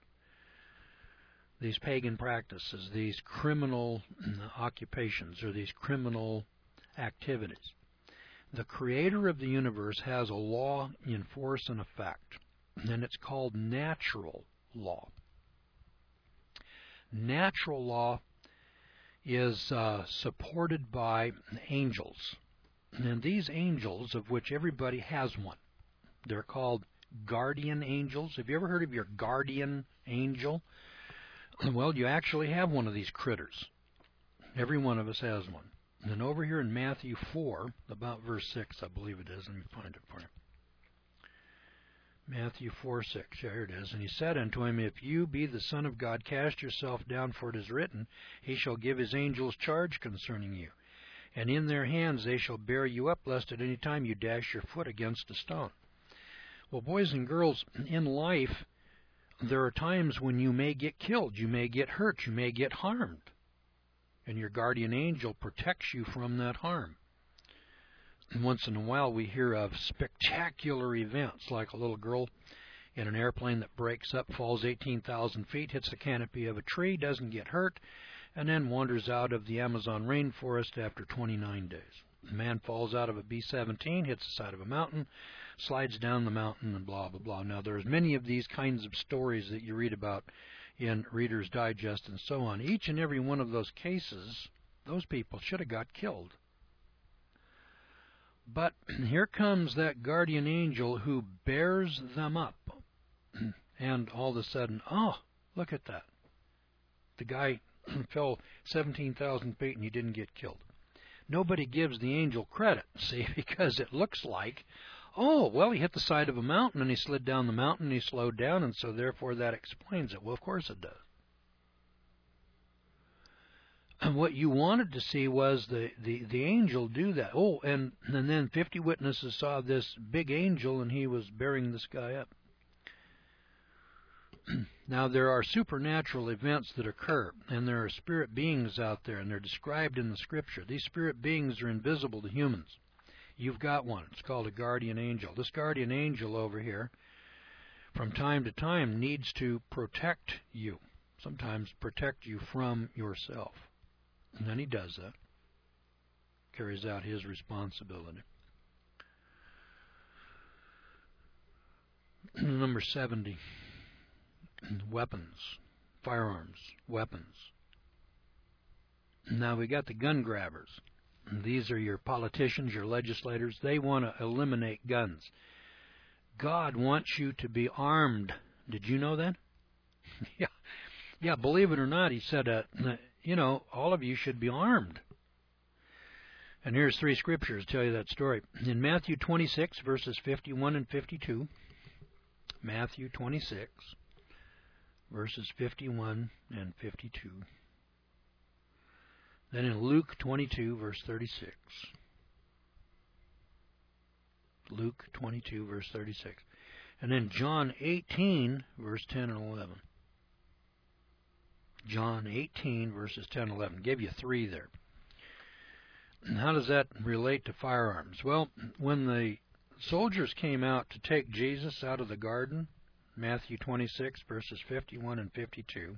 practices, these criminal occupations, or these criminal activities. The Creator of the universe has a law in force and effect, and it's called natural law. Natural law is supported by angels, and these angels, of which everybody has one, they're called guardian angels. Have you ever heard of your guardian angel? Well, you actually have one of these critters. Every one of us has one. And over here in Matthew 4, about verse 6, I believe it is. Let me find it for you. Matthew 4:6. Yeah, here it is. And he said unto him, If you be the Son of God, cast yourself down, for it is written, He shall give His angels charge concerning you. And in their hands they shall bear you up, lest at any time you dash your foot against a stone. Well, boys and girls, in life, there are times when you may get killed, you may get hurt, you may get harmed. And your guardian angel protects you from that harm. And once in a while we hear of spectacular events, like a little girl in an airplane that breaks up, falls 18,000 feet, hits the canopy of a tree, doesn't get hurt, and then wanders out of the Amazon rainforest after 29 days. A man falls out of a B-17, hits the side of a mountain, slides down the mountain, and blah, blah, blah. Now, there's many of these kinds of stories that you read about in Reader's Digest and so on. Each and every one of those cases, those people should have got killed. But here comes that guardian angel who bears them up. And all of a sudden, oh, look at that. The guy fell 17,000 feet and he didn't get killed. Nobody gives the angel credit, see, because it looks like, oh, well, he hit the side of a mountain and he slid down the mountain and he slowed down, and so therefore that explains it. Well, of course it does. And what you wanted to see was the angel do that. Oh, and then 50 witnesses saw this big angel and he was bearing this guy up. Now, there are supernatural events that occur, and there are spirit beings out there, and they're described in the Scripture. These spirit beings are invisible to humans. You've got one. It's called a guardian angel. This guardian angel over here, from time to time, needs to protect you, sometimes protect you from yourself. And then he does that, carries out his responsibility. Number 70. Weapons, firearms, weapons. Now we got the gun grabbers. These are your politicians, your legislators. They want to eliminate guns. God wants you to be armed. Did you know that? Yeah. Believe it or not, he said, all of you should be armed. And here's 3 scriptures to tell you that story. In Matthew 26, verses 51 and 52. Matthew 26. Verses 51 and 52. Then in Luke 22, verse 36. Luke 22, verse 36. And then John 18, verse 10 and 11. John 18, verses 10 and 11. Gave you 3 there. And how does that relate to firearms? Well, when the soldiers came out to take Jesus out of the garden, Matthew 26, verses 51 and 52.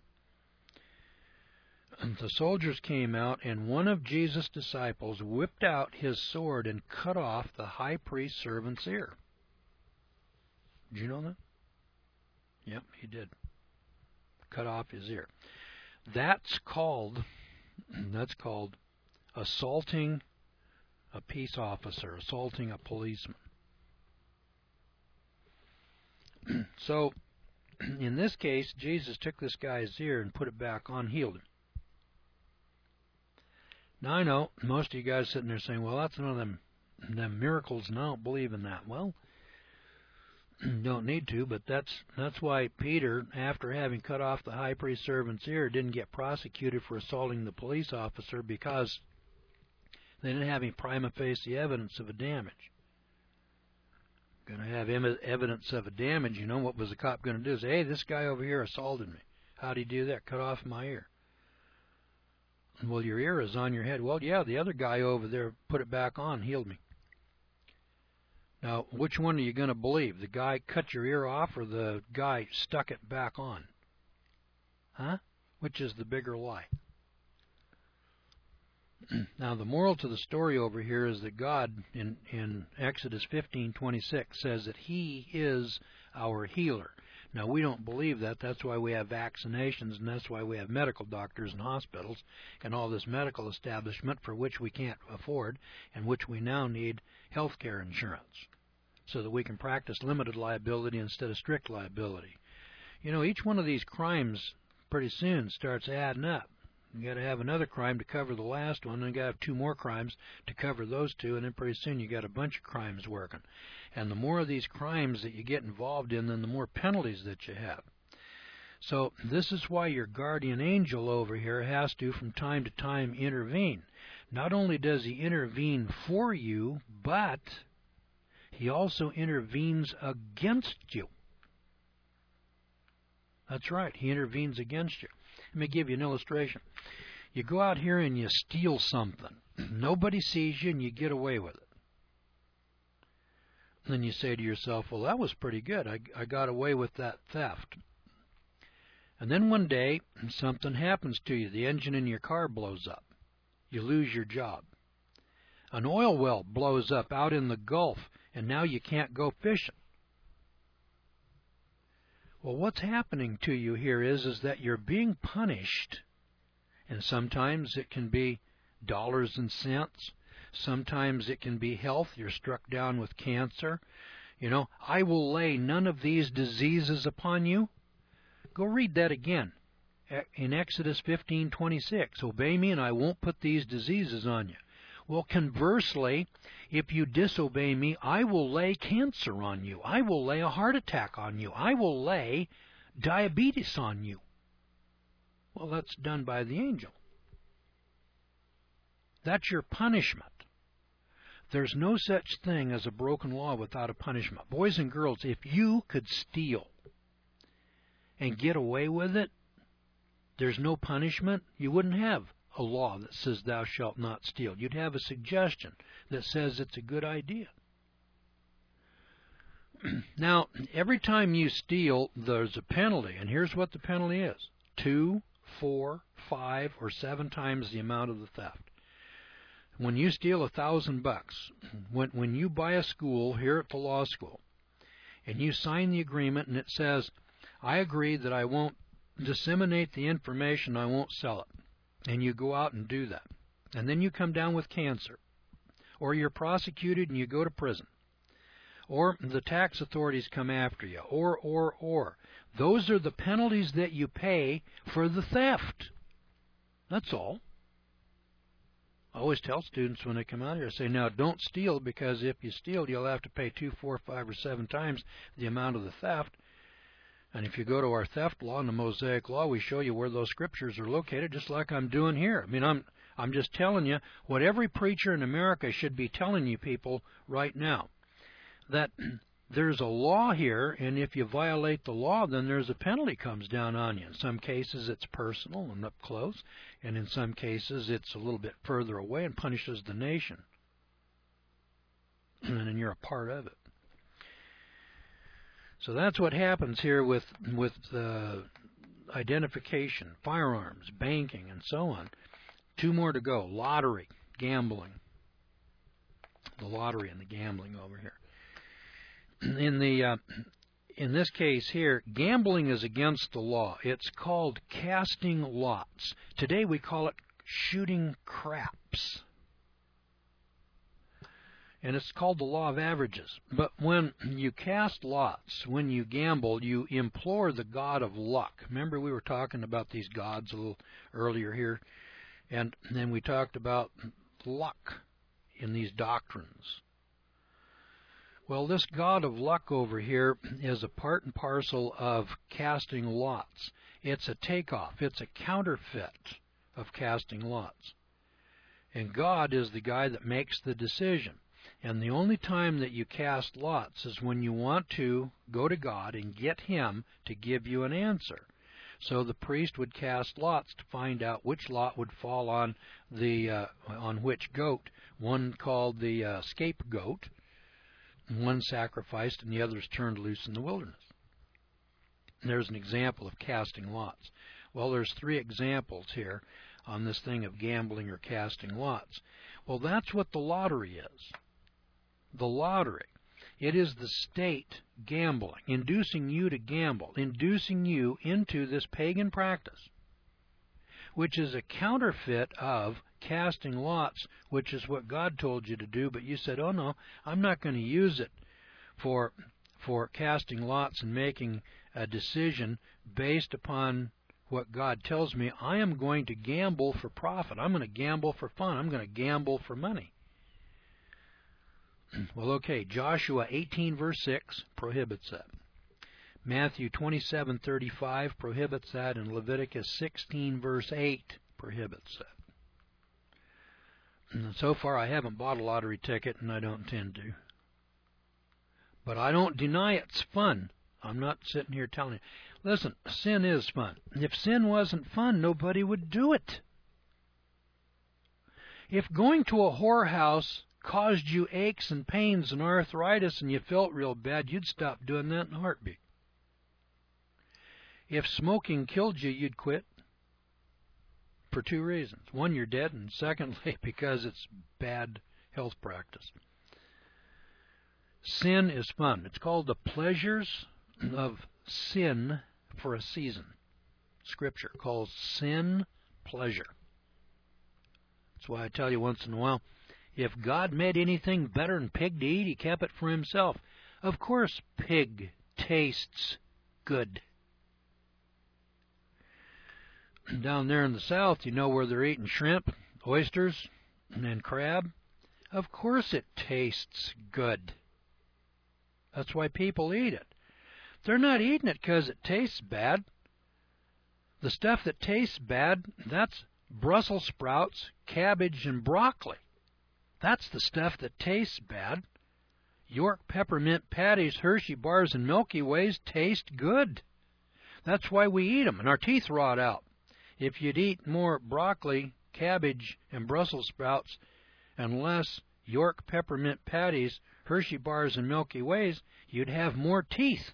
And the soldiers came out, and one of Jesus' disciples whipped out his sword and cut off the high priest's servant's ear. Did you know that? Yep, he did. Cut off his ear. That's called assaulting a peace officer, assaulting a policeman. So, in this case, Jesus took this guy's ear and put it back on, healed him. Now, I know most of you guys sitting there saying, well, that's one of them miracles, and I don't believe in that. Well, don't need to, but that's why Peter, after having cut off the high priest's servant's ear, didn't get prosecuted for assaulting the police officer, because they didn't have any prima facie evidence of a damage. Going to have evidence of a damage. You know, what was the cop going to do? Say, hey, this guy over here assaulted me. How'd he do that? Cut off my ear. Well, your ear is on your head. Well, yeah, the other guy over there put it back on, healed me. Now, which one are you going to believe? The guy cut your ear off or the guy stuck it back on? Huh? Which is the bigger lie? Now, the moral to the story over here is that God, in Exodus 15:26, says that He is our healer. Now, we don't believe that. That's why we have vaccinations, and that's why we have medical doctors and hospitals and all this medical establishment for which we can't afford and which we now need health care insurance so that we can practice limited liability instead of strict liability. You know, each one of these crimes pretty soon starts adding up. You got to have another crime to cover the last one, and you got to have two more crimes to cover those two, and then pretty soon you got a bunch of crimes working. And the more of these crimes that you get involved in, then the more penalties that you have. So this is why your guardian angel over here has to, from time to time, intervene. Not only does he intervene for you, but he also intervenes against you. That's right, he intervenes against you. Let me give you an illustration. You go out here and you steal something. Nobody sees you and you get away with it. And then you say to yourself, well, that was pretty good. I got away with that theft. And then one day, something happens to you. The engine in your car blows up. You lose your job. An oil well blows up out in the Gulf, and now you can't go fishing. Well, what's happening to you here is that you're being punished, and sometimes it can be dollars and cents. Sometimes it can be health. You're struck down with cancer. You know, I will lay none of these diseases upon you. Go read that again in Exodus 15:26. Obey me and I won't put these diseases on you. Well, conversely, if you disobey me, I will lay cancer on you. I will lay a heart attack on you. I will lay diabetes on you. Well, that's done by the angel. That's your punishment. There's no such thing as a broken law without a punishment. Boys and girls, if you could steal and get away with it, there's no punishment, you wouldn't have a law that says thou shalt not steal. You'd have a suggestion that says it's a good idea. Now, every time you steal, there's a penalty, and here's what the penalty is. 2, 4, 5, or 7 times the amount of the theft. When you steal $1,000, when you buy a school here at the law school, and you sign the agreement and it says, I agree that I won't disseminate the information, I won't sell it. And you go out and do that. And then you come down with cancer. Or you're prosecuted and you go to prison. Or the tax authorities come after you. Or. Those are the penalties that you pay for the theft. That's all. I always tell students when they come out here, I say, now don't steal, because if you steal, you'll have to pay 2, 4, 5, or 7 times the amount of the theft. And if you go to our theft law and the Mosaic Law, we show you where those scriptures are located, just like I'm doing here. I mean, I'm just telling you what every preacher in America should be telling you people right now, that there's a law here, and if you violate the law, then there's a penalty comes down on you. In some cases, it's personal and up close, and in some cases, it's a little bit further away and punishes the nation. And then you're a part of it. So that's what happens here with identification, firearms, banking, and so on. 2 more to go. Lottery, gambling. The lottery and the gambling over here. In this case here, gambling is against the law. It's called casting lots. Today we call it shooting craps. And it's called the law of averages. But when you cast lots, when you gamble, you implore the god of luck. Remember we were talking about these gods a little earlier here, and then we talked about luck in these doctrines. Well, this god of luck over here is a part and parcel of casting lots. It's a takeoff. It's a counterfeit of casting lots. And God is the guy that makes the decision. And the only time that you cast lots is when you want to go to God and get Him to give you an answer. So the priest would cast lots to find out which lot would fall on which goat. One called the scapegoat, one sacrificed, and the others turned loose in the wilderness. There's an example of casting lots. Well, there's 3 examples here on this thing of gambling or casting lots. Well, that's what the lottery is. The lottery. It is the state gambling, inducing you to gamble, inducing you into this pagan practice, which is a counterfeit of casting lots, which is what God told you to do, but you said, oh no, I'm not going to use it for casting lots and making a decision based upon what God tells me. I am going to gamble for profit. I'm going to gamble for fun. I'm going to gamble for money. Well, okay, Joshua 18 verse 6 prohibits that. Matthew 27:35 prohibits that, and Leviticus 16 verse 8 prohibits that. And so far I haven't bought a lottery ticket, and I don't intend to. But I don't deny it's fun. I'm not sitting here telling you. Listen, sin is fun. If sin wasn't fun, nobody would do it. If going to a whorehouse caused you aches and pains and arthritis and you felt real bad, you'd stop doing that in a heartbeat. If smoking killed you, you'd quit for 2 reasons. One, you're dead, and secondly, because it's bad health practice. Sin is fun. It's called the pleasures of sin for a season. Scripture calls sin pleasure. That's why I tell you once in a while, if God made anything better than pig to eat, He kept it for Himself. Of course, pig tastes good. Down there in the South, you know where they're eating shrimp, oysters, and crab? Of course it tastes good. That's why people eat it. They're not eating it because it tastes bad. The stuff that tastes bad, that's Brussels sprouts, cabbage, and broccoli. That's the stuff that tastes bad. York peppermint patties, Hershey bars, and Milky Ways taste good. That's why we eat them, and our teeth rot out. If you'd eat more broccoli, cabbage, and Brussels sprouts, and less York peppermint patties, Hershey bars, and Milky Ways, you'd have more teeth.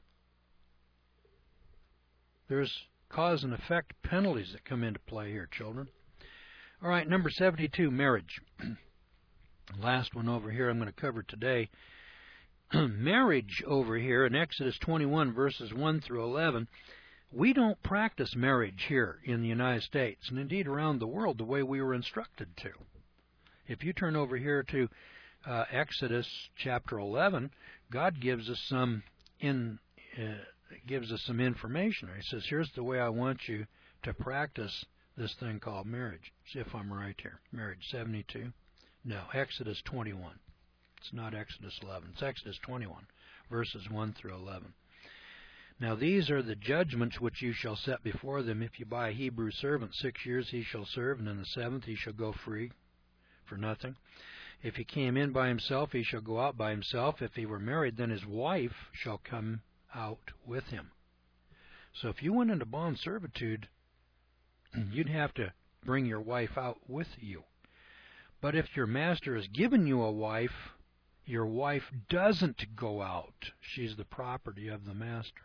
There's cause and effect penalties that come into play here, children. All right, number 72, marriage. Last one over here I'm going to cover today. Marriage over here in Exodus 21, verses 1 through 11. We don't practice marriage here in the United States, and indeed around the world, the way we were instructed to. If you turn over here to Exodus chapter 11, God gives us some information. He says, here's the way I want you to practice this thing called marriage. See if I'm right here. Marriage 72. No, Exodus 21. It's not Exodus 11. It's Exodus 21, verses 1 through 11. Now these are the judgments which you shall set before them. If you buy a Hebrew servant, 6 years he shall serve, and in the 7th he shall go free for nothing. If he came in by himself, he shall go out by himself. If he were married, then his wife shall come out with him. So if you went into bond servitude, you'd have to bring your wife out with you. But if your master has given you a wife, your wife doesn't go out. She's the property of the master.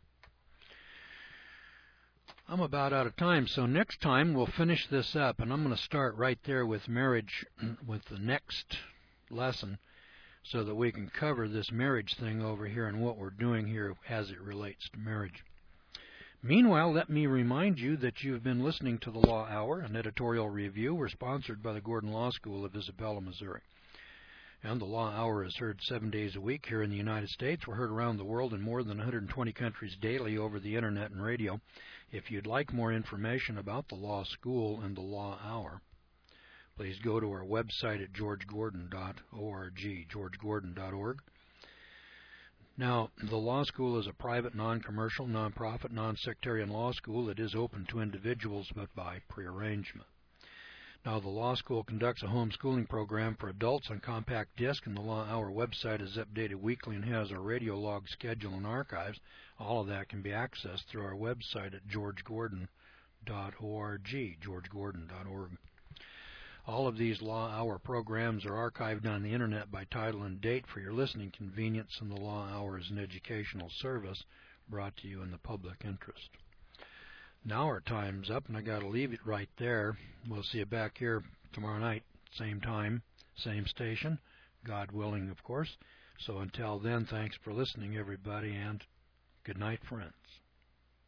I'm about out of time, so next time we'll finish this up, and I'm going to start right there with marriage with the next lesson so that we can cover this marriage thing over here and what we're doing here as it relates to marriage. Meanwhile, let me remind you that you've been listening to the Law Hour, an editorial review. We're sponsored by the Gordon Law School of Isabella, Missouri. And the Law Hour is heard 7 days a week here in the United States. We're heard around the world in more than 120 countries daily over the Internet and radio. If you'd like more information about the Law School and the Law Hour, please go to our website at georgegordon.org, georgegordon.org. Now, the law school is a private, non-commercial, non-profit, non-sectarian law school that is open to individuals but by prearrangement. Now, the law school conducts a homeschooling program for adults on compact disc, and the Law Hour website is updated weekly and has a radio log schedule and archives. All of that can be accessed through our website at georgegordon.org, georgegordon.org. All of these Law Hour programs are archived on the Internet by title and date for your listening convenience, and the Law Hour is an educational service brought to you in the public interest. Now our time's up, and I got to leave it right there. We'll see you back here tomorrow night, same time, same station, God willing, of course. So until then, thanks for listening, everybody, and good night, friends.